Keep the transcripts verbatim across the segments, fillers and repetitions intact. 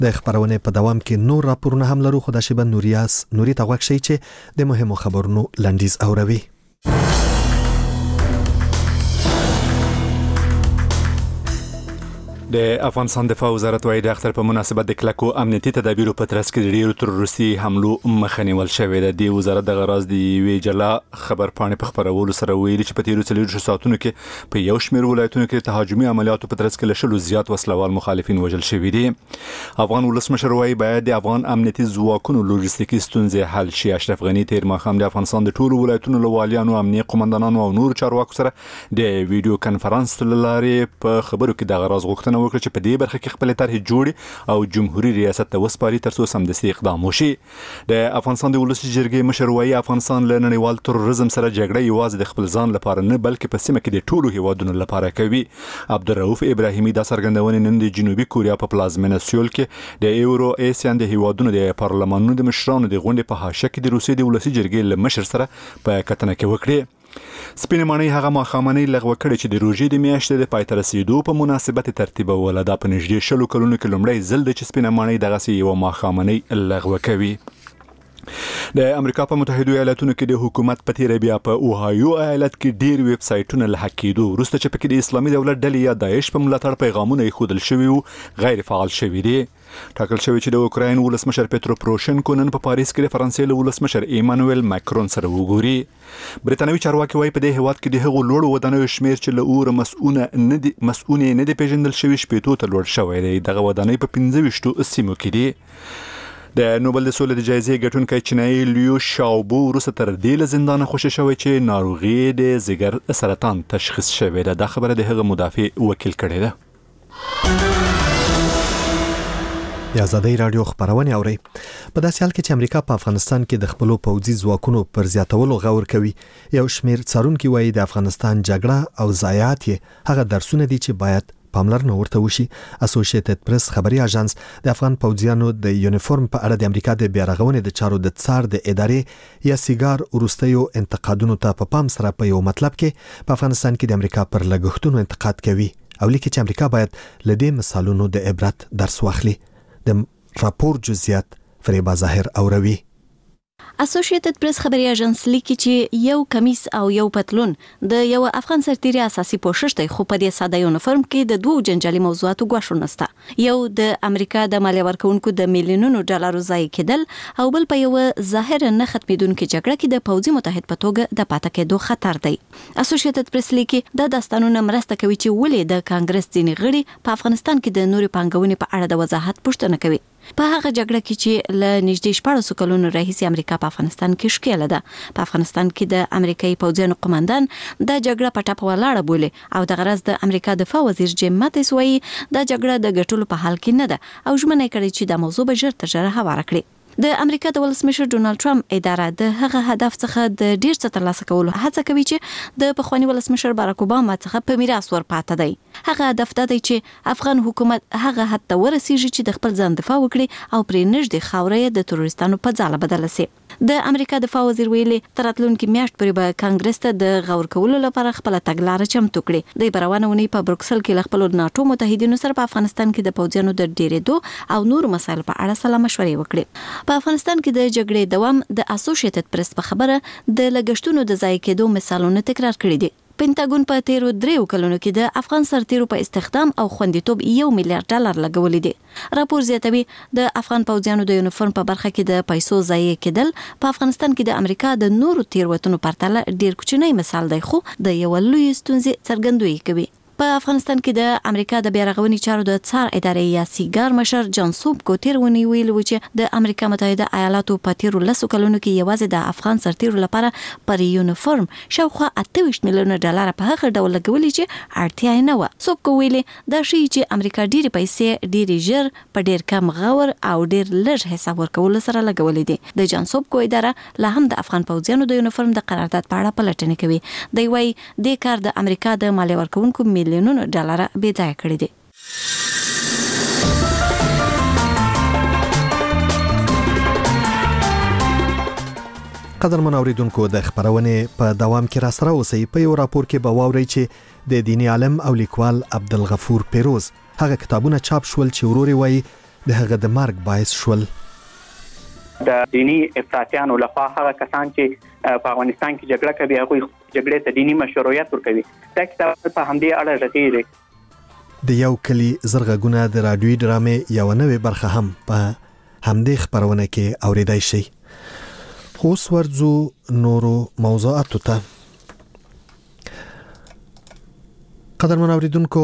د خبرونه په دوام کې نور راپورونه هم لرو، خو د شیبه نوریاس نوري ته غوښ شي چې د مهمو خبرونو لنډیز اوروي. د افغانستان دفاع وزارت وايي د اختر په مناسبت د کلکو امنیتي تدابیرو په ترڅ کې ډیرو تروریستي حملو مخه نیول شوې ده. د وزارت د غراض د وی جلا خبر پاڼې په خبرولو سره ویلي چې په تیرو څلورو ساعتونو کې په یو شمېر ولایتونو کې تهاجمي عملیاتو په ترڅ کې لشلو زیات وسلوال مخالفین وژل شوي دي. افغان ولسمشر وايي باید د افغان امنیتي ځواکونو لوجستیکي ستونزې حل شي. اشرف غنی تیر ماښام د افغانستان د ټولو ولایتونو لوالیانو، امنیه قومندانانو او نور چارواکو سره د ویډیو کانفرنس لارې په خبرو کې د غراض غوښتنه وکړه چې په دې برخه کې خپل طرح جوړي او جمهوریت ریاست ته وسپاري ترڅو سمدستي اقدام وشي. د افغانستان د ولسی جرګې مشر وايي افغانستان له نړیوال تروریزم سره جګړه یوازې د خپل ځان لپاره نه بلکې په سیمه کې د ټولو هیوادونو لپاره کوي. عبدالرؤف ابراهیمي د څرګندونې نن د جنوبي کوریا په پلازمینه سیول کې د یورو ایسیان د هیوادونو د پارلمانونو د مشرانو د غونډې په حاشیه کې د روسیې د ولسی جرګې له مشر سره په کتنه کې وکړي. سپینې ماڼۍ هغه ماښامنۍ لغوه کړې چې د روژې د میاشتې د پای ته رسیدو په مناسبت ترتیبوله. دا په نږدې شلو کلونو کې لومړی ځل دی چې سپینه ماڼۍ دغسې یوه ماښامنۍ لغوه کوي. د امریکا په متحده ایالاتونو کې د حکومت په تیره بیا په اوهایو ایالت کې ډیر ویب سایټونه له هک کېدو وروسته چې پکې د اسلامي دولت ډلې یا داعش په ملاتړ پیغامونه ایښودل شوي وو غیر فعال شوي دي. ټاکل شوی چې د اوکراین ولسمشر پیترو پروشنکو نن په پاریس کې د فرانسې له ولسمشر ایمانوئل ماکرون سره وګوري. بریتانوي چارواکي وايي په دې هیواد کې د هغو لوړو ودانیو شمیر چې له اوره مسؤونه نه دي مسؤونه نه دي پیژندل شوی شپېتو ته لوړ شوی دی. دغه ودانۍ په پنځه ویشتو سیمو کې دي. د نوبل د سولې د جایزې ګټونکی چینایي لیو شاوبو وروسته تر دې له زندانه خوشي شوی چې ناروغي د ځیګر سرطان تشخیص شوی ده. دا خبره د هغه مدافع وکیل کړې ده. د آزادۍ رادیو خبرونه اوري. په داسې حال کې چې امریکا په افغانستان کې د خپلو پوځي ځواکونو پر زیاتولو غور کوي، یو شمیر څارونکي وايي د افغانستان جګړه او ضایعات هغه درسونه دي چې باید پاملرنه ورته وشي. اسوسییټډ پریس خبري اژانس د افغان پوځیانو د یونیفورم په اړه د امریکا د بیارغونې د چارو د څار د ادارې یا سیګار ورستیو انتقادونو ته په پام سره په یو مطلب کې په افغانستان کې د امریکا پر لګښتونو انتقاد کوي او لیکي چې امریکا باید لدې مثالونو د عبرت درس واخلي. د راپور جزئیات فریبا ظاهر اوروي. اسوسییټډ پریس خبري اژانس لیکي چې یو کمیس او یو پتلون د یو افغان سرتیري اساسي پوښښ دی، خو په دې ساده یونیفورم کې د دوه جنجالي موضوعاتو ګوښه نشته. یو د امریکا د مالیه ورکونکو د میلیونونو ډالرو ضایع کېدل او بل په یو ظاهر نه ختمېدونکې جګړه کې د پوځي متحد په توګه د پاتې کېدو خطر دی. اسوسییټډ پریس لیکي دا داستانونه مرسته کوي چې ولې د کانګرس ځینې غړي په افغانستان کې د نوري پانګونې په اړه د وضاحت پوښتنه کوي. په هغه جګړه کې چې ل نږدې شپږ کلونو راهیسې امریکا په افغانستان کې ښکېله ده. په افغانستان کې د امریکایي پوځیانو قومندان دا جګړه په ټاپه ولاړه بولي او د غرض د امریکا دفاع وزیر جیم ماتیس وايي دا جګړه د ګټلو په حال کې نه ده او ژمنه کړې چې دا موضوع به ژر تر ژره هواره کړي. د امریکا د ولسمشر ډونالد ټرمپ اداره د هغه هدف څخه د ډیر څه ترلاسه کولو هڅه کوي چې د پخوانی ولسمشر باراک اوباما څخه په میراث ورپاتې دی. هغه هدف دا دی چې افغان حکومت هغه حد ته ورسیږي چې د خپل ځان دفاع وکړي او پرې نږدې خاورې د تروریستانو په ځاله بدل شي. د امریکا دفاع وزیر ویلي تر راتلونکي میاشت پورې به کانګرس ته د غور کولو لپاره خپل تګلارې چمتو کړي. د بروانه ونی په بروکسل کې له خپل ناتو متحدینو سره په افغانستان کې د پوځیانو د ډیرېدو او نور مسایل په اړه سلا مشورې وکړي. په افغانستان کې د جګړې دوام د اسوسییټډ پریس په خبره د لګښتونو د ضایع کېدو مثالونه تکرار کړي دي. پینټاګون په تیرو دریو کلونو کې د افغان سرتیرو په استخدام او خوندیتوب یو میلیارډ ډالر لګولې دي. راپور زیاتوي د افغان پوځیانو د یونیفورم په برخه کې د پیسو ضایع کېدل په افغانستان کې د امریکا د نورو تیروتنو پرتله ډیر کوچنی مثال دی، خو د یو لوی ستونزې څرګندوي کوي. په افغانستان کې د امریکا د بیارغونې چارو د څار ادارې یا سیګار مشر جان سوب کوتیر ونی ویل و چې د امریکا متحده ایالاتو په تیرو لسو کلونو کې یوازې د افغان سرتیرو لپاره پر یونیفورم شاوخوا اته ویشت میلیونه ډالر په هغه ډول لګولې چې اړتیا یې نه وه. سوب کو ویل دا شی چې امریکا ډېرې پیسې ډېرې ژر په ډېر کم غور او ډېر لږ حساب ورکولو سره لګولې دي. د جان سوب کو اداره لا هم د افغان پوځیانو د یونیفورم د قرارداد په اړه پلټنې کوي. دی وايي د کار د امریکا د مالیه ورکونکو میلیونونو ډالر بې ځایه کړي دي. قدرمن اوریدونکو د خبرونه په دوام کې را سره اوسئ. په یو راپور کې به واورئ چې د دیني عالم او لیکوال عبدالغفور پیروز هغه کتابونه چاپ شول چې وروري وایي د هغه د مرګ باعث شول. د دینی افراطیانو لخوا هغه کسان چې په افغانستان کې جګړه کوي هغه جګړې ته دینی مشروعیت ورکوي. دا کتاب په همدې اړه راځي دی. د یو کلی زرغونه د رادیوي ډرامې یو نوې برخه هم په همدې خبرونه کې اوریدای شي. اوس ورځو نورو موضوعاتو ته. قدرمن اوریدونکو،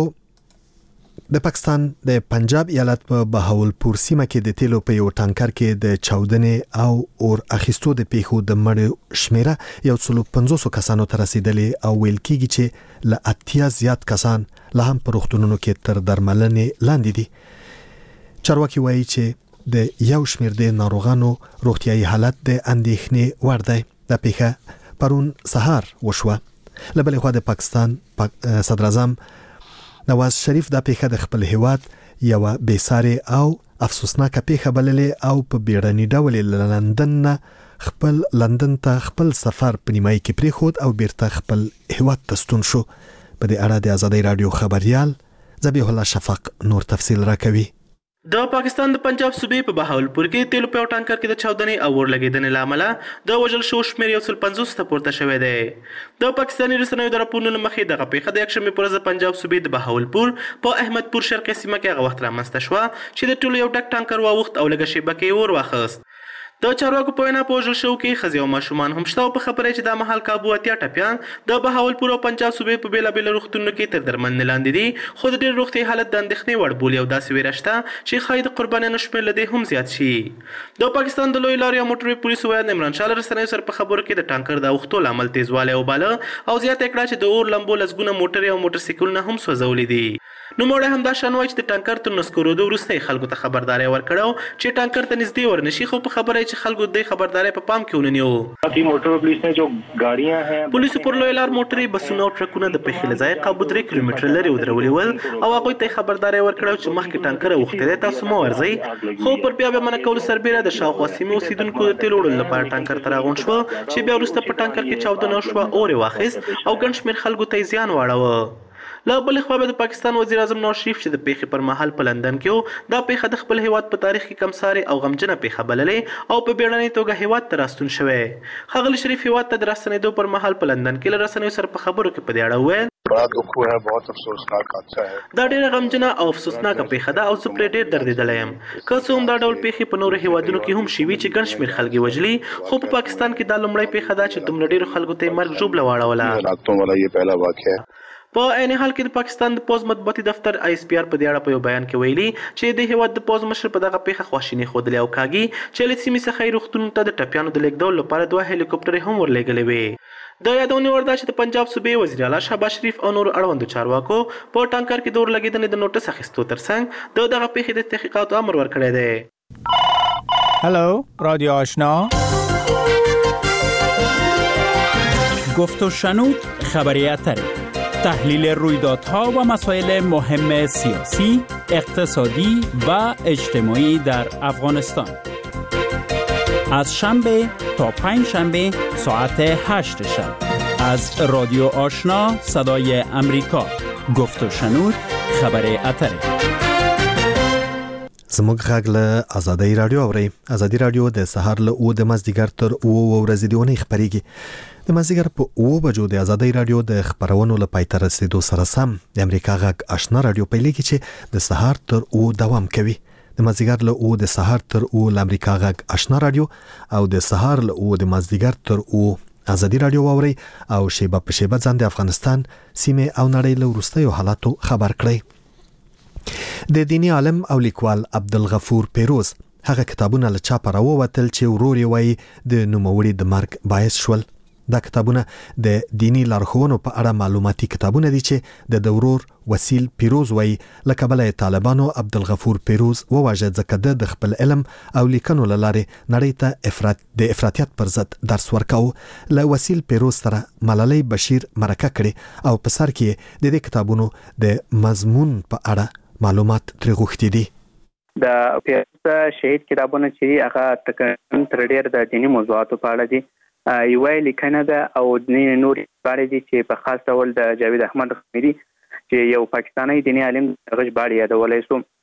د پاکستان د پنجاب ایالت په بهاولپور سیمه کې د تیلو په یو ټانکر کې د چاودنې او اور اخیستو د پیښو د مړو شمیره یو څلو پنځوس کسانو ته رسیدلې او ویل کېږي چې له اتیا زیات کسان لا هم په روغتونونو کې تر درملنې لاندې دي. چارواکي وایي چې د یو شمېر د ناروغانو روغتیايي حالت د اندېښنې وړ دی. دا پیښه پرون سهار وشوه. له بلې خوا د پاکستان صدر اعظم نواز شریف دا پیښه د خپل هیواد یو بېسارې او افسوسناکه پیښه بللې او په بیړني ډول لندن نه خپل لندن ته خپل سفر په نیمایي کې پریښود او بیرته خپل هیواد ته ستون شو. په دې اړه د آزادۍ رادیو خبريال ذبیح الله شفق نور تفصیل راکوي. د پاکستان د پنجاب صوبې په بهاولپور کې تیلو په ټانکر کې د چاودنې او اور لګیدنې لامل د وژل شو شمېر یو سل پنځوس ته پورته شوی دی. د پاکستاني رسنیو د راپورونو مخې دغه پیښه د یکشنبې پر ورځ پنجاب صوبې د بهاولپور په احمدپور شرقي سیمه کې هغه وخت رامنځته شوه چې د ټولو یو ډک ټانکر واوښت او لږه شیبه کې اور واخیست. د چارواکو په وینا په وژل شوو کې ښځې او ماشومان هم شته او په خبره چې دا مهال کابو اتیا ټپیان د بهاولپور او پنجاب صوبې په بېلابېلو روغتونونو کې تر درملنې لاندې دي، خو د ډېر روغتیايي حالت د اندېښنې وړ بولي او داسې ویره شته چې ښایي د قربانیانو شمېر له دې هم زیات شي. د پاکستان د لویې لارې او موټروي پولیسو ویاند عمران شاه له رسنیو سره په خبرو کې د ټانکر د اوښتو لامل تیزوالی وباله او زیاته کړه چې د اور لمبو لسګونه موټرې او موټرسایکلونه هم سوځولي دي. نوموړی همدا شان وایي چې د ټانکر تر نسکورېدو وروسته یې خلکو ته خبرداری ورکړی چې ټانکر ته نږدې ورنشي، خو په خبره یې چې خلکو دې خبرداری په پام کې ونیو. پولیسو پر لویه لار موټرې، بسونه او ټرکونه د پیښې له ځایه قابو درې کیلومتره لرې ودرولي ول او هغوی ته یې خبرداری ورکړی چې مخکې ټانکر اوښتی دی، تاسو مه ورځئ. خو پر بیا بیا منع کولو سربیره د شاوخوا سیمې اوسېدونکو د تیلو وړلو لپاره ټانکر ته راغونډ شوه چې بیا وروسته په ټانکر کې چاودنه وشوه، اور یې واخیست او ګڼ شمېر خلکو ته یې زیان واړوه. له بلې خوا به د پاکستان وزیر اعظم نواز شریف چې د پیښې پر مهال په لندن کې و، دا پیښه د خپل هیواد په تاریخ کې کمسارې او غمجنه پیښه بللې او په بیړنۍ توګه هیواد ته راستون شوی. ښاغلي شریف هیواد ته د راستنېدو پر مهال په لندن کې له رسنیو سره په خبرو کې په دې اړه وویل دا ډېره غمجنه او افسوسناکه پیښه ده او زه پرې ډېر دردېدلی یم. که څه هم دا ډول پیښې په نورو هیوادونو کې هم شوي چې ګڼ شمېر خلک یې وژلي، خو په پاکستان کې دا لومړی پیښه ده چې دومره ډېرو خلکو ته یې مرګ ژوبله واړوله. په عین حال کې د پاکستان د پوز مطبوعاتي دفتر آی اس پی آر په دې اړه په یو بیان کې ویلي چې د هیواد د پوز مشر په دغه پیښه خواشیني ښودلې او کاږي چې له سیمې څخه یې روغتونونو ته د ټپیانو د لېږدولو لپاره دوه هلیکوپټرې هم ورلېږلې وې. د یادونې وړ ده چې د پنجاب صوبې وزیر اعلی شهباز شریف او نورو اړوندو چارواکو په ټانکر کې د اور لګېدنې د نوټس اخیستو ترڅنګ د دغه پیښې د تحقیقاتو امر ورکړی دی. هلو رادیو آشنا، گفت و شنود خبریاتره، تحلیل رویدادها و مسائل مهم سیاسی، اقتصادی و اجتماعی در افغانستان. از شنبه تا پنج شنبه ساعت هشت شب از رادیو آشنا صدای امریکا. گفت و شنود خبر اتره. زموږ غږ له آزادۍ رادیو اورئ. آزادۍ رادیو د سهار له اوه د مازدیګر تر اوه ورځې د اونۍ خپرېږي. د مازدیګر په اوه بجو د آزادۍ رادیو د خبرونو له پای ته رسېدو سره سم د امریکا غږ آشنا رادیو پیلېږي چې د سهار تر اوه دوام کوي. د مازدیګر له اوه د سهار تر اوه له امریکا غږ آشنا رادیو او د سهار له اوه د مازدیګر تر اوه آزادۍ رادیو واورئ او شیبه په شیبه ځان د افغانستان سیمې او نړۍ له وروستیو حالاتو خبر کړئ. د دینی عالم او لیکوال عبدالغفور پیروز هغه کتابونه له چاپه راووتل چې ورور یې وایي د نوموړي د مرګ باعث شول. دا کتابونه د دینی لارښوونو په اړه معلوماتي کتابونه دي چې د دورور وسیل پیروز وایي له کبله طالبانو عبدالغفور پیروز وواژه ځکه د خپل علم او لیکنو له لارې نړۍ ته افراط د افراطیت پر ضد درس ورکاو. له وسیل پیروز سره ملالۍ بشیر مرکه کړي او په سر کې د دې کتابونو د مضمون په اړه معلومات ترې غوښتي دي. د پیروز شهید کتابونه چې هغه تقریبا تر ډېر د دیني موضوعاتو په اړه دي. یوه لیکنه ده او نور ژباړې دي چې په خاص ډول د جاوید احمد خمیري چې یو پاکستانی دیني عالم هغه ژباړې یادولی شو.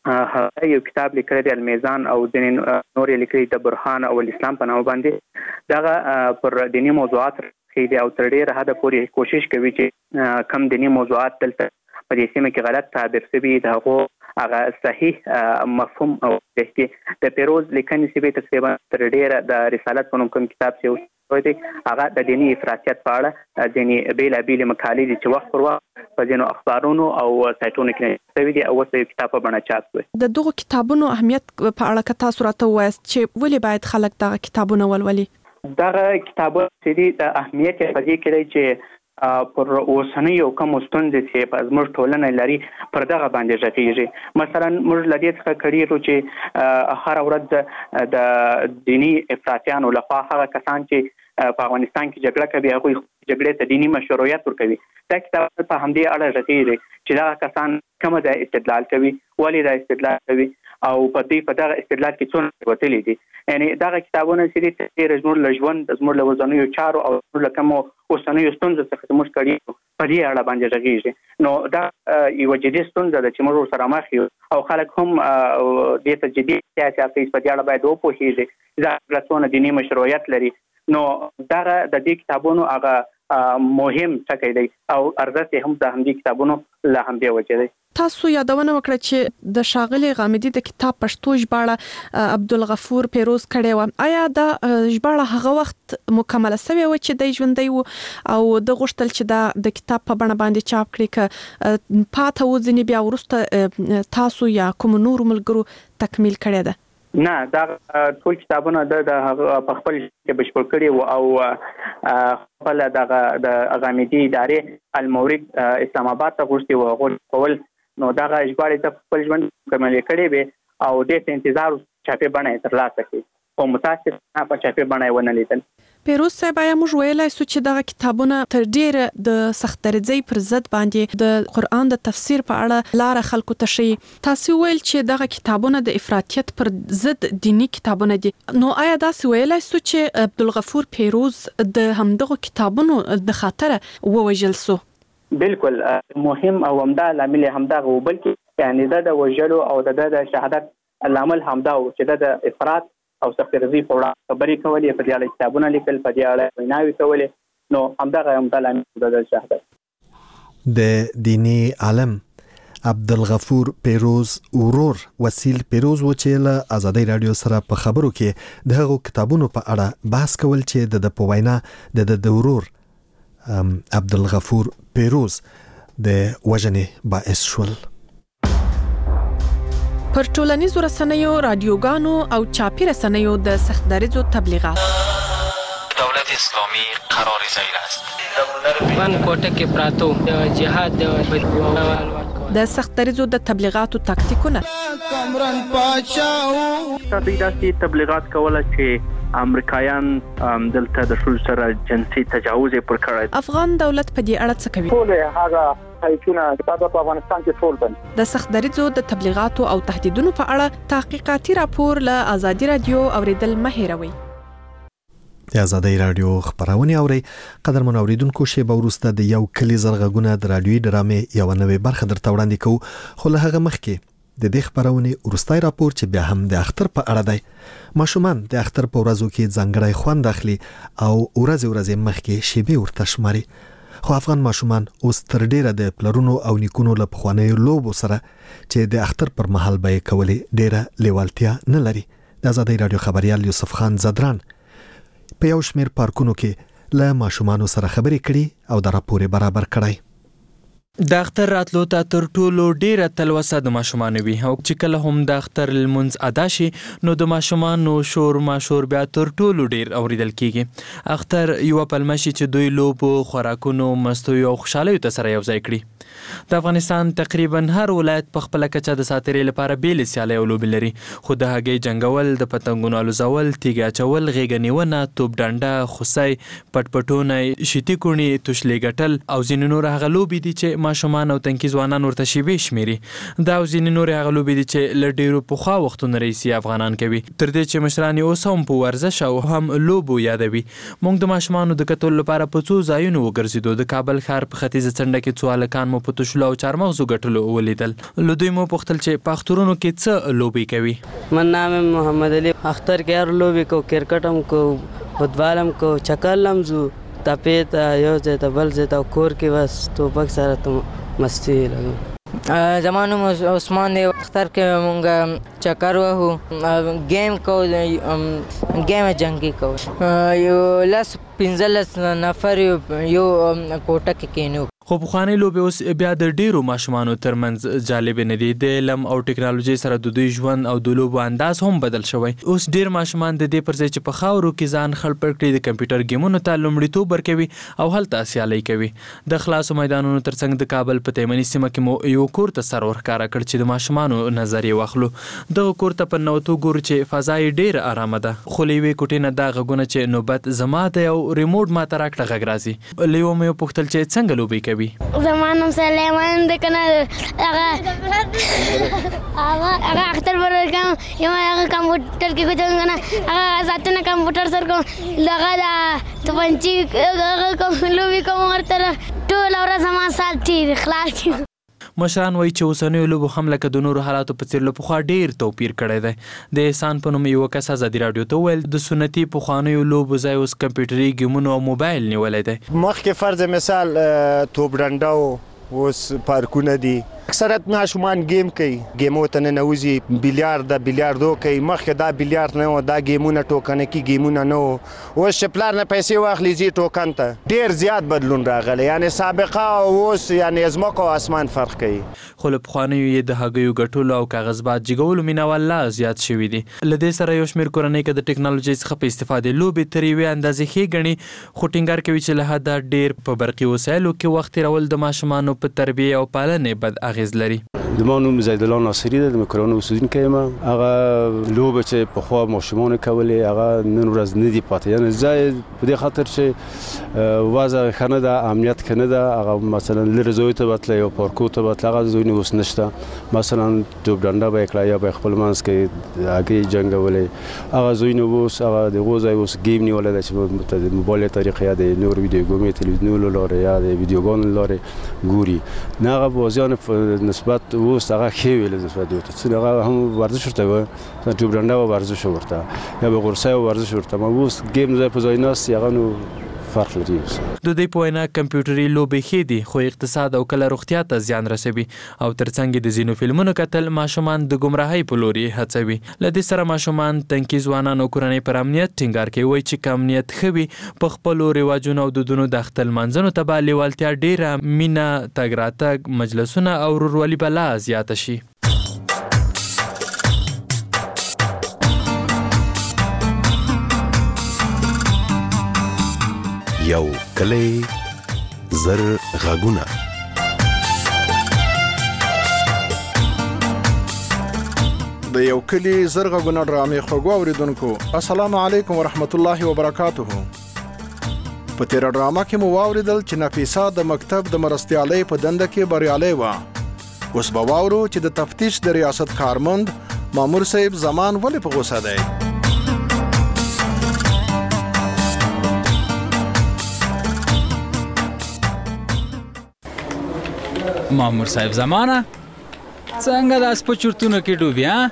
هغه یو کتاب لیکلی دی المیزان او ځینې نور یې لیکلي د برهان او الاسلام په نامه باندې دغه پر دیني موضوعات خېدي او تر ډېره حده پورې کوشش کوي چې کم دیني موضوعات دلته په دې سیمه کې غلط تعبیر شوي د هغو هغه صحیح مفهوم او د پیروز لیکنې سیمه تقریبا تر ډېره د رسالت په نوم کوم کتاب چې دی هغه د دیني افراطیت په اړه ځینې بېلابېلې مقالې دي چې وخت پر وخت په ځینو اخبارونو او سایټونو کې شوي دي او اوس یو کتاب په بڼه چاپ شوی. د دغو کتابونو اهمیت په اړه که تاسو راته ووایاست چې ولې باید خلک دغه کتابونه ولولي؟ دغه کتابونه چې دي د اهمیت یې په دې کې دی چې پر اوسنیو کومو ستونزې چې په زموږ ټولنه لري پر دغه باندې غږیږي. مثلا موږ له دې څخه کړیږو چې هر ورځ د دیني افراطیانو لخوا هغه کسان چې په افغانستان کې جګړه کوي هغوی جګړې ته دیني مشروعیت ورکوي. دا کتاب په همدې اړه غږیږي چې دغه کسان کومه د استدلال کوي، ولې دا استدلال کوي او په دې په دغه استدلال کې څونه وتلي دي. یعنی دغه کتابونه چې دي ډېر زموږ له ژوند زموږ له ورځنیو چارو او له کومو اوسنیو ستونزو څخه موږ کړي په دې اړه باندې غږیږي. نو دا یوه جدي ستونزه ده چې موږ ورسره مخ یو او خلک هم دې ته جدي سیاسي اخیست په دې اړه باید وپوهېږي چې دا څونه دیني مشروعیت لري. نو دغه د دې کتابونو هغه مهم ټکی دی او ارزښت هم د همدې کتابونو له همدې وجې دی. تاسو یادونه وکړه چې د ښاغلي غامدي د کتاب پښتو ژباړه عبدالغفور پیروز کړې وه. آیا دا ژباړه هغه وخت مکمله سوې وه چې دی ژوندی و او د غوښتل چې دا د کتاب په بڼه باندې چاپ کړي که پاته و ځینې بیا وروسته تاسو یا کوم نورو ملګرو تکمیل کړې ده؟ نه، دا ټول کتابونه د په خپل کې بشپړ کړي وو او خپل دغه د غامدي ادارې المورد اسلام آباد ته غوښتي وو هغوی کول. نو دغه ژباړې ته خپل ژوند مکملې کړې وې او دې ته انتظار چاپي بڼه یې ترلاسه کړي خو متاسفانه په چاپي بڼه یې ونه لیدل. پیروز صاحب، آیا موږ ویلای سو چې دغه کتابونه تر ډیره د سختدریځۍ پر ضد باندې د قرآن د تفسیر په اړه لار خلکو ته ښیي؟ تاسو ویل چې دغه کتابونه د افراطیت پر ضد دینی کتابونه دي. نو آیا داسې ویلای سو چې عبدالغفور پیروز د همدغه کتابونو د خاطره ووژل سو؟ بالکل مهم او همدا لامل همدغه و، بلکې یعنی د وژلو او د شهادت لامل همدا و چې د افراط او سختدریځۍ په وړاندې خبرې کولې، په دې اړه کتابونه لیکل، په دې اړه ویناوې کولې. نو همدغه همدا لامل د شهادت. د دینی عالم عبدالغفور پیروز ورور وسیل پیروز و چې له آزادۍ رادیو سره په خبرو کې د هغو کتابونو په اړه بحث کول چې د په وینا د د ورور عبدالغفور پیروز د وژنې باعث شول. پر ټولنیزو رسنیو، رادیوګانو او چاپی رسنیو د سختدریځو تبلیغات. دولت اسلامی قرار ځای است. من کوټه کې پراتو د جهاد د سختدریځو د تبلیغاتو تاکتیکونه. کامران پاچاو تاسو داسې تبلیغات کوله چې امریکایان دلته د ښځو سره جنسي تجاوز پر کړی. افغان دولت په دې اړه څه کوي؟ ټول هغه حیثونه چې په افغانستان کې ټول بند. د سختدریځو د تبلیغاتو او تهدیدونو په اړه تحقیقاتي راپور له آزادۍ رادیو اوریدل مه هېروئ. د آزادۍ رادیو خبرونه اوري. قدرمن اوریدونکو، شیبه وروسته د یو کلی زرغونه د رادیوي ډرامې یو نوې برخه درته وړاندې کوو، خو له هغه مخکې د دې خبرونه ورستای راپور چې بیا هم د اختر په اړه دی. ماشومان د اختر په ورځو کې ځانګړی خوند اخلي او ورځ ورځ مخکې شیبه ورته شماري. خو افغان ماشومان اوس تر ډیره د پلرونو او نیکونو له پخوانیو لوبو سره چې د اختر پر مهال به یې کولې ډیره لیوالتیا نه لري. د آزادۍ رادیو خبريال یوسف خان زدران په یو شمېر پارکونو کې له ماشومانو سره خبرې کړي او د راپور برابر کړی. د اختر راتلو ته تر ټولو ډیره تلوسه د ماشومانو وي او چې کله هم د اختر لمونځ ادا شي نو د ماشومانو شور ماشور بیا تر ټولو ډیر اوریدل کیږي. اختر یو پلمشي چې دوی لوبو، خوراکونو، مستو او خوشالیو ته سره یو ځای کړي. د افغانستان تقریبا هر ولایت په خپل کچه د ساترې لپاره بیل سیالي او لوبې لري، خو د هګۍ جنگول، د پتنګونو الوزول، تیګ اچول، غېږ نیونه، توپ ډنډه، خوسۍ، پټپټونه، شیتی کونی، توشلې ګټل او ځینې نور هغه لوبې دي چې ماشومان او تنکي ځوانان ورته شیبې شمیري. دا او ځینې نور هغه لوبې دي چې له ډیرو پخوا وختونو راهیسې افغانان کوي، تر دې چې مشران یې اوس هم په ورزش او هم لوبو یادوي. موږ د ماشومانو د کتلو لپاره په څو ځایونو وګرځېدو. د کابل ښار په ختیځه څنډه کې څو هلکان مو په تشلو او چارمغزو ګټلو ولیدل. له دوی مو پوښتل چې په اخترونو کې څه لوبې کوي. من نام محمد علي. اختر کې هر لوبې کو، کرکټ هم کو، فوتبال هم کو، چکر هم زو، تپې ته یو ځای ته بل ځای ته، کور کې بس ټوپک سره ته مستی لګو. زما نوم عثمان دی. اختر کې مونږ چکر وهو، گیم کو، گیم جنگي کو. یو لس پنځلس نفر یو کوټه کې کینو. خو پخوانۍ لوبې اوس بیا د ډیرو ماشومانو ترمنځ جالبې نه دي. د علم او ټکنالوژي سره د دوی ژوند او د لوبو انداز هم بدل شوی. اوس ډیر ماشومان د دې پر ځای چې په خاورو کې ځان خړ پړ کړي د کمپیوټر ګیمونو ته لومړیتوب ورکوي او هلته سیالۍ کوي. د خلاصو میدانونو ترڅنګ د کابل په تیمني سیمه کې مو یو کور ته سر ورښکاره کړ چې د ماشومانو نظر یې واخلو. دغه کور ته په ننوتو ګورو چې فضا یې ډیره ارامه ده، خو له یوې کوټې نه دا غږونه چې نوبت زما دی او ریموټ ماته راکړه غږ راځي. له یوه مې وپوښتل چې څنګه لوبې کوي. زما نوم سلیمان دی. کنه هغه هغه اختر پر کوم یم، هغه کمپیوټر کې کوم کنه هغه ساتنه کمپیوټر سره کوم لغه دا ته پنځي هغه کوم لوبي کوم ورته ټول ورځ زما سات تیر خلاص کی. مشران وایي چې اوسنیو لوبو هم لکه د نورو حالاتو په څېر له پخوا ډېر توپیر کړی دی. د احسان په نوم یوه کس ازادي راډیو ته وویل د سنتي پخوانیو لوبو ځای اوس کمپیوټري ګیمونو او موبایل نیولی دی. مخکې فرض مثال توپ ډنډه و، اوس پارکونه دي. اکثرت ماشومان گیم کوي، گیمو ته ننوځي، بیلیارد ده بیلیاردو کوي. مخکې دا بیلیارد نه و، دا گیمونه ټوکنکي گیمونه نه و. اوس چې پلار نه پیسې واخلي ځي ټوکن ته. ډېر زیات بدلون راغلی، یعنې سابقه او اوس یعنې ځمکه او اسمان فرق کوي. خو له پخوانیو یې د هګیو ګټلو او کاغذباد جګولو مینوال لا زیات شوي دي. له دې سره یو شمېر کورنۍ که د ټکنالوژۍ څخه په استفادې لوبې تر یوې اندازې ښې ګڼي، خو ټینګار کوي چې له حده ډېر په برقي وسایلو کې وخت تېرول د ماشومانو په تربیې او پالنې بد اغېز لري. زما نوم زید الله ناصري دی، د مکرانو اوسېدونکی یم. هغه لوبه چې پخوا ماشومانو کولې هغه نن ورځ نه دي پاتې، یعنې زه په دې خاطر چې وضع ښه نه ده، امنیت ښه نه ده. هغه مثلا لرې ځایو ته به تللی او پارکو ته به تللی، هغه ځایونه اوس نشته. مثلا توپ ډنډه به یې کړه یا به یې خپل منځ کې هګۍ جنګولې، هغه ځایونه به اوس هغه د هغو ځای اوس گیم نیولی دی چې د موبایل طریقې یا د نور ویډیو ګیمونو تلویزیونونو له لارې یا د ویډیوګانو له لارې ګوري. نه هغه بازیان نسبت اوس هغه ښې ویل نسبت ورته څه هغه هم ورزش ورته وایي، توپ ډنډه و ورزش ورته یا به غرسه و ورزش ورته. ما اوس ګیم ځای په ځای ناست هغه نو فرق لري. د دوی په وینا کمپیوټري لوبې ښې دي، خو اقتصاد او کله روغتیا ته زیان رسوي او ترڅنګ د ځینو فلمونو کتل ماشومان د ګمراهۍ په لور یې هڅوي. له دې سره ماشومان تنکي ځوانان او کورنۍ پر امنیت ټینګار کوي. وایي چې که امنیت ښه وي په خپلو رواجونو او دودونو د اختر لمانځنو ته به لیوالتیا ډېره، مینه، تګ راتګ، مجلسونه او ورورولي به لا زیاته شي. یو کلی زر غږونه. د یو کلی زر غږونه ډرامې خوږو اوریدونکو السلام علیکم ورحمت الله وبرکاته. په تیر ډرامه کې مو واوریدل چې نفیسه د مکتب د مرستیالۍ په دنده کې بریالۍ وه. اوس به واورو چې د تفتیش د ریاست کارمند مامور صاحب زمان ولې په غوسه دی. مامور صاحب زمانه څنګه داس په چورتونو کې ډوبي ها؟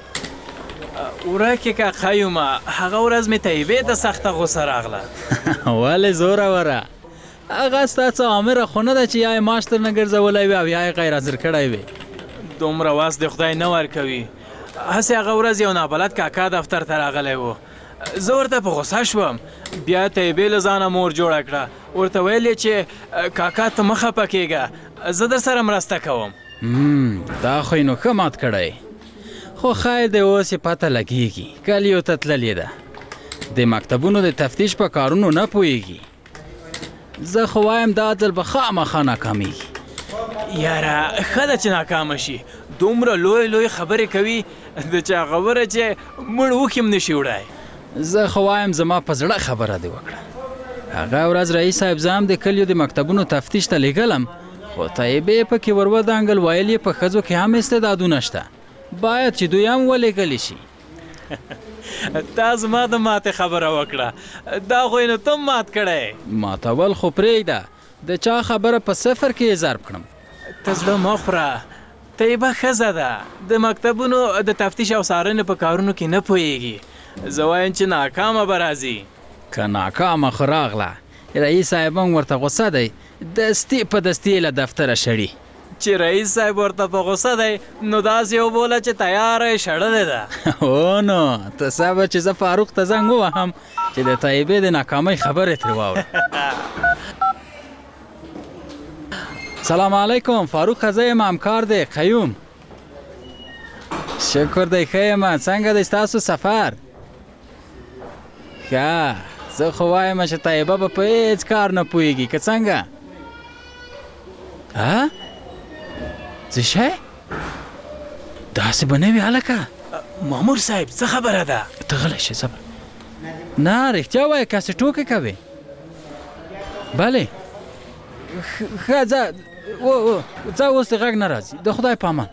ورکه که خیومه هغه ورځ مې طیبې ته سخته غوسه راغله. ولې زوره وره هغه ستا څه امره خو نه ده چې یا یې معاش ترنه ګرځولی وي او یا یې غیر حاضر کړی وي. دومره وس د خدای نه ورکوي. هسې هغه ورځ یو نابلد کاکا دفتر ته راغلی و. زه ورته په غوسه شوم، بیا طیبې له ځانه مور جوړه کړه، ورته ویل یې چې کاکا ته مه خفه کېږه، زه در سره مرسته کوم. دا خو یې نو ښه مات کړی، خو خیر دی اوس یې پته لګېږي کلیو ته تللې ده، د مکتبونو د تفتیش په کارونو نه پوهېږي. زه خو وایم دا ځل به خامخا ناکامېږي. یاره ښه ده چې ناکامه شي، دومره لوی لوی خبرې کوي د چا خبره چې مړ اوښ هم نشي وړی. زه خو وایم زما په زړه خبره دې وکړه. هغه ورځ رئیس صاحب زه هم د کلیو د مکتبونو تفتیش ته لېږلم، خو طیبې پکې ور ودانګل، ویل یې په ښځو کې هم استعدادونه شته، باید چې دوی هم ولېږلی شي. تا زما د ماتې خبره وکړه، دا خو یې نو ته مات کړی. ماتول خو پرېږده، د چا خبره په صفر کې یې ضرب کړم. ته زړه مه خوره، طیبه ښځه ده، د مکتبونو د تفتیش او څارنې په کارونو کې نه پوهېږي. زه وایم چې ناکامه به راځي. که ناکامه خو راغله، رئیس صاحب هم ورته غوسه دی، دستي په دستي له دفتره شړي. چې رئیس صاحب ورته په غوسه دی نو داسې وبوله چې تیاره یې شړلې ده. او نو ته صبر چې زه فاروق ته زنګ ووهم چې د طیبې د ناکامۍ خبرې ترې واوره. سلام علیکم، فاروق ښه زه یم، همکار دی قیوم. شکر دی ښه یم، څنګه دی ستاسو سفر؟ ښه، زه خو وایم چې طیبه به په هېڅ کار نه پوهېږي که څنګه؟ ها؟ څه شی؟ داسې به نه وي هلکه. مامور صاحب څه خبره ده؟ ته غلی شې صبر. نه رښتیا وایه کاسې ټوکې کوې. بلې ښه ځه ځه اوس دې غږ نه راځي، د خدای په امان.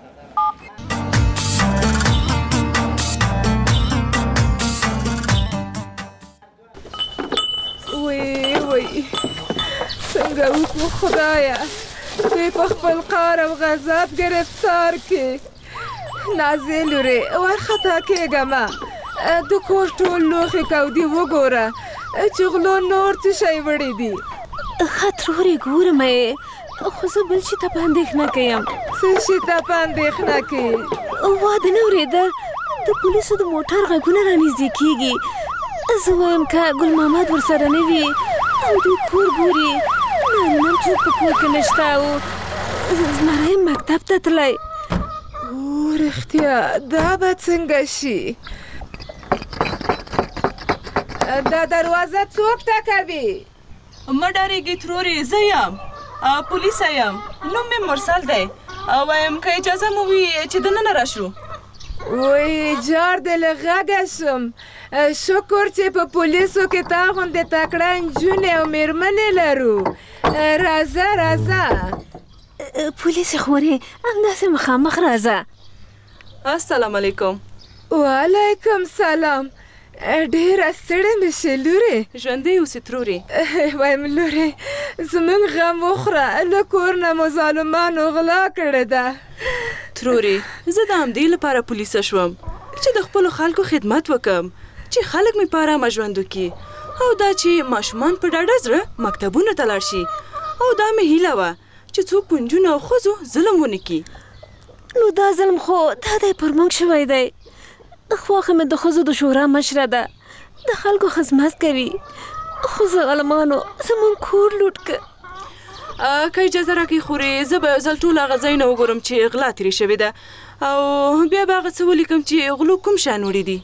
وی وی څنګه وکړو خدایه، دوی په خپل قهر او غضب گرفتار کې. نازې لورې ورخطا کېږمه، د کور ټول لوښي کودي وګوره چې غلو نور څه شی وړي دي. ښه ترورې ګورم یې، خو زه بل شي ته په اندېښنه کې یم. څه شي ته په اندېښنه کې؟ واده نه اورېده، د پولیسو د موټر غږونه رانږدې کېږي. زه وایم که ګل محمد ورسره نه وي او دوی کور ګوري، نارینه څوک په کور کې نشته او زمری مکتب ته تللی. او رښتیا دا به څنګه شي؟ دا دروازه څوک ټکوي؟ مه ډارېږئ ترورې، زه یم، پولیسه یم، نوم مې مرسل دی. وایم که اجازه مو وي چې دننه راشو. وی جار دې له غږه شم. شکر چې په پولیسو کې تا غوندې تکړه نجونې او مېرمنې لرو. راځه راځه. پولیسې خورې همداسې مخامخ راځه. السلام علیکم. وعلیکم سلام. ډېره ستړې مې شې لورې. ژوندی اوسې ترورې. وایم لورې زموږ غم وخوره، له کور نه مو ظالمانو غلا کړې ده. ترورې زه د همدې لپاره پولیسه شوم چې د خپلو خلکو خدمت وکړم، چې خلک مې په ارامه ژوند وکړي، او دا چې ماشومان په ډاډه زړه مکتبونو ته لاړ شي. او دا مې هیله وه چې څوک په نجونو او ښځو ظلم ونه کړي. نو دا ظلم خو دا دی پر موږ شوی دی. خواښه مې د ښځو د شورا مشره ده، د خلکو خدمت کوي، خو ظالمانو زموږ کور لوټ کړ. که اجازه راکړئ خورې زه به یو ځل ټول هغه ځایونه وګورم چې غلا ترې شوې ده، او بیا به هغه څه ولیکم چې غلو کوم شیان وړي دي.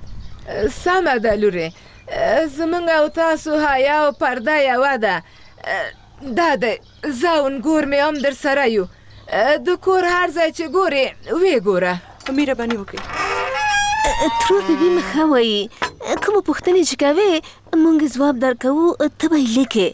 سمه ده لورې، زموږ او تاسو حیا او پرده یوه ده. دا دی زه او نګور مې هم در سره یو. د کور هر ځای چې ګورې ویې ګوره. مهرباني وکړئ. ترور بیبي مه ښه وایي، کومه پوښتنې چې کوې موږ ځواب درکوو، ته به یې لیکې.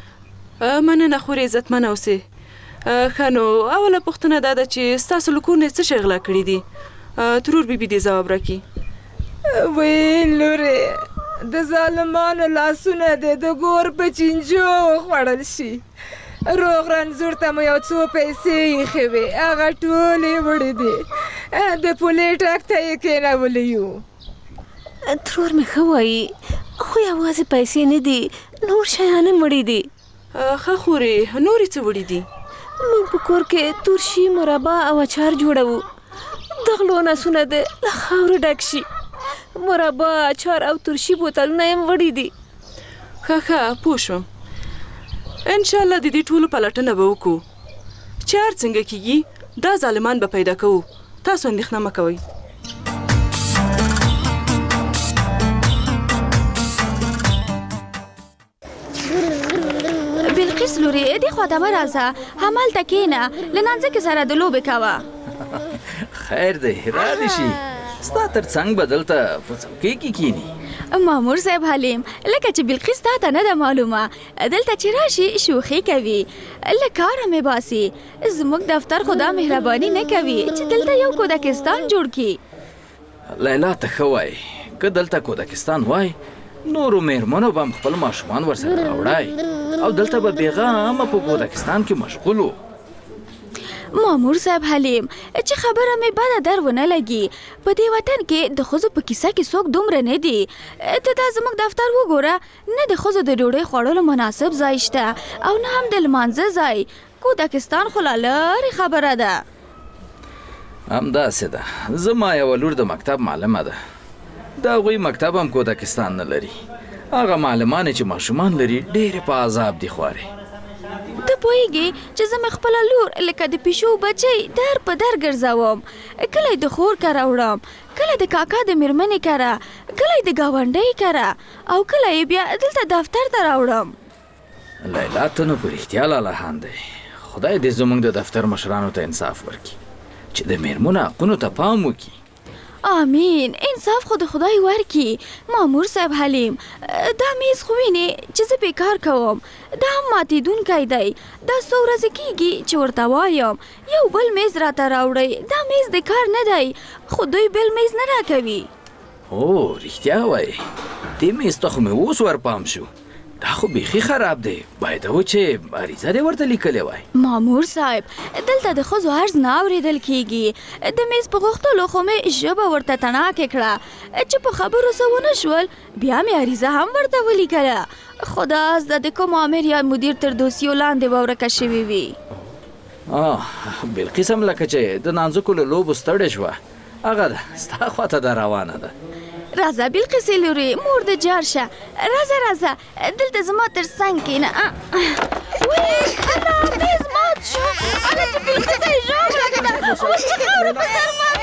مننه خورې عزتمنه اوسې. ښه نو اوله پوښتنه دا ده چې ستاسو له کور نه څه شی غلا کړي دي؟ ترور بیبي دې ځواب راکړي. وی لورې د ظالمانو لاسونه دې د ګور په چینجو وخوړل شي. روغ رنځور ته مو یو څو پیسې ایښې وې، هغه ټولې وړې دي. د پولې ټک ته یې کېنولی یو. ترور مې ښه وایي، خو یوازې پیسې نه دي، نور شیان هم وړي دي. ښه خورې نورې څه وړي دي؟ موږ په کور کې تورشي، مربا او اچار جوړوو. د غلو نسونه دې له خاورو ډک شي. مربا، اچار او تورشي بوتلونه یې هم وړي دي. ښه ښه پوه شوم. انشاءالله د دې ټولو پلټنه به وکړو، چې هر څنګه کېږي دا ظالمان به پیدا کوو. تاسو اندېښنه مه کوئ. بلقیس لورې دې خوا ته مه راځه، همالته کښېنه، له نانځکې سره د لوبې کوه. خیر دی را دې شي، ستا تر څنګ به دلته په څوکۍ کې کښېني. مامور صاحب حلیم، لکه چې بلقیس تا ته نه ده معلومه، دلته چې راشي شوخي کوي، له کاره مې باسي. زموږ دفتر خو دا مهرباني نه کوي چې دلته یو کودکستان جوړ کړي. لیلا ته ښه وایي، که دلته کودکستان وای نورو مېرمنو به هم خپل ماشومان ورسره راوړی او دلته به بېغمه په کودکستان کې مشغول وو. مامور صاحب حلیم چې خبره مې بده در ونه لګي. په دې وطن کې د ښځو په کیسه کې څوک دومره نه دي. ته دا زموږ دفتر وګوره، نه د ښځو د ډوډۍ خوړلو مناسب ځای شته او نه هم د لمانځه ځای. کودکستان خو لا لرې خبره ده. همداسې ده. زما یوه لور د مکتب معلمه ده. د هغوی مکتب هم کودکستان نه لري. هغه معلمانې چې ماشومان لري ډېرې په عذاب دي خوارې. ته پوهېږې چې زه مې خپله لور لکه د پیشو بچی در په در ګرځوم. کله یې د خور کره وړم، کله د کاکا د مېرمنې کره، کله یې د ګاونډۍ کره او کله یې بیا دلته دفتر ته راوړم. لیلا ته نو په رښتیا لالهان دی. خدای دې زموږ د دفتر مشرانو ته انصاف ورکړي چې د مېرمنو حقونو ته پام وکړي. آمین. انصاف خو د خدای ورکي. مامور صاحب حلیم، دا میز خو وینې چې زه بیکار کوم، دا هم ماتېدونکی دی. دا څو ورځې کېږي چې ورته وایم یو بل میز راته راوړئ. دا میز د کار نه دی، خو دوی بل میز نه راکوي. او رښتیا وایي؟ دې میز ته خو مې اوس ورپام شو. دا خو بیخي خراب دی. باید و چې عریضه دې ورته لیکلې وای. مامور صاحب، دلته د ښځو عرض نه اورېدل کېږي. د میز په غوښتلو خو مې ژبه ورته تڼاکې کړه چې په خبرو څه ونه شول. بیا مې عریضه هم ورته ولیکله. خدا زده د کوم امیر یا مدیر تر دوسیو لاندې به ورکه شوې وي. بلقیس هم لکه چې د نانځکو له لوبو ستړې شوه. هغه ده ستا خواته ده روانه ده. راځه بلقیسې لورې، مور د جار شه. راځه راځه دلته زما تر څنګ کښېنه. وی الله میز مات شو. هله چې بلقیسه یې ژاړه که نه اوس چې خاورې په سر مات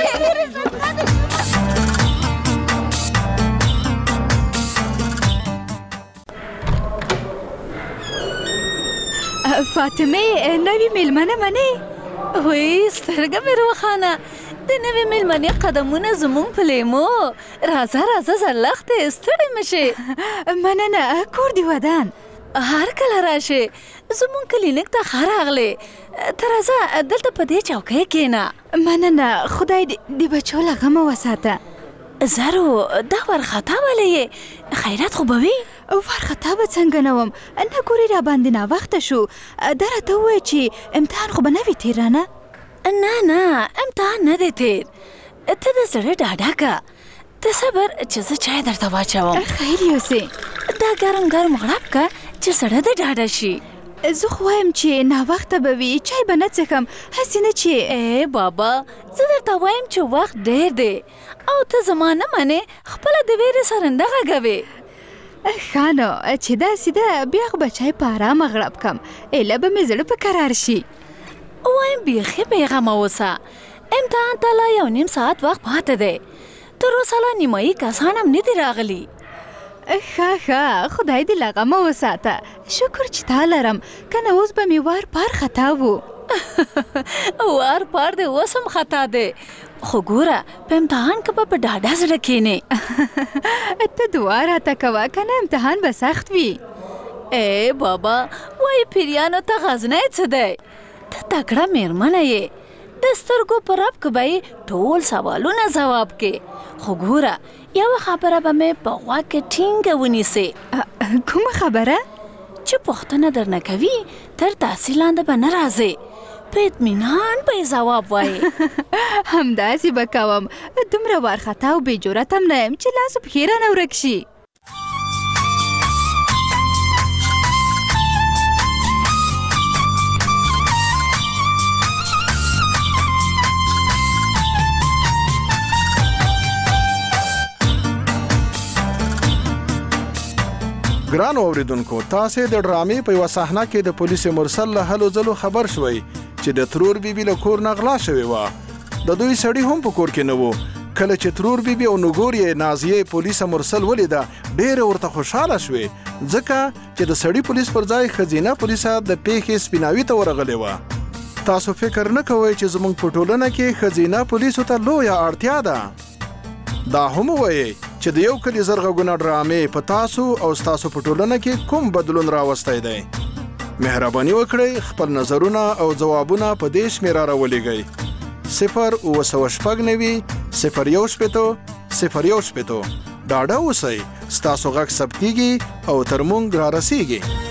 شوه. فاطمه نوې میلمنه منې؟ وی سترګه مې روښانه. د نوې میلمنې قدمونه زموږ په لیمو. راځه راځه زرلښتې، ستړې مه شې. مننه. کور دې ودان؟ هر کله راشې. زموږ کلینیک ته ښه راغلې. ته راځه دلته په دې چوکۍ کښېنه. مننه. خدای دې د بچو له غمه وساته. زرو دا وارخطا ولې یې؟ خیرات خو به وي؟ وارخطا به څنګه نه وم؟ نه ګورې را باندې ناوخته شو. دا راته ووایه چې امتحان خو به نه وي تېرانه؟ نه نه امتحان نه دی تیر. ته د زړه ډاډه که. ته صبر چې زه چای درته واچوم. خیر یوسې. دا ګرم ګرم غړپ که چې زړه دې ډاډه شي. زه خو وایم چې ناوخته به وي، چای به نه څښم. هسې نه چې ای بابا، زه درته وایم چې وخت ډېر دی او ته زما نه منې، خپله د ویرې سرنده غږوې. ښه نو چې داسې ده بیا خو به چای په ارامه غړپ کم، ایله به مې زړه په قرار شي. وایم بیخي بېغمه اوسه. امتحان ته لا یو نیم ساعت وخت پاته دی. تر اوسه لا نیمایي کسان هم نه دي راغلي. ښه ښه خدای دې له غمه وساته. شکر چې تا لرم، که نه اوس به مې وار پار خطا و. وار پار دې اوس هم خطا دی، خو ګوره په امتحان کې به په ډاډه زړه کښېنې. ته دعا راته کوه، که نه امتحان به سخت وي. ای بابا، وایي پیریانو ته غزنی څه دی؟ ته تکړه مېرمنه یې، د سترګو په رپ کې به یې ټول سوالونه ځواب کې. خو ګوره یوه خبره به مې په غوږ کې ټینګه ونیسې. کومه خبره؟ چې پوښتنه درنه کوي تر تحصیل لاندې به نه راځې، په اطمینان به یې ځواب وایې. همداسې به کوم. دومره وارخطا او بې جرأت هم نه یم چې لاس و پښې رانه ورک شي. ګران اوریدونکو، تاسو د ډرامې په یو صحنه کې د پولیس مرسل له هلو ځلو خبر شوي چې د ترور بیبي له کور نه غلا شوې وه. د دوی سړی هم په کور کې نه و. کله چې ترور بیبي او نګور یې نازیې پولیس مرسل ولیده، ډېره ورته خوشحاله شوې، ځکه چې د سړي پولیس پر ځای ښځینه پولیسه د پیښې سپیناوي ته ورغلې وه. تاسو فکر نه کوئ چې زموږ په ټولنه کې ښځینه پولیسو ته لویه اړتیا ده. دا هم ووایئ چې د یو کلي زرغږونه ډرامې په تاسو او ستاسو په ټولنه کې کوم بدلون راوستی دی. مهرباني وکړئ خپل نظرونه او ځوابونه په دې شمېره راولېږئ: صفر اوه سوه شپږ نوي صفر یو شپېته صفر یو شپېته. ډاډه اوسئ، ستاسو غږ ثبتیږي او تر موږ رارسیږي.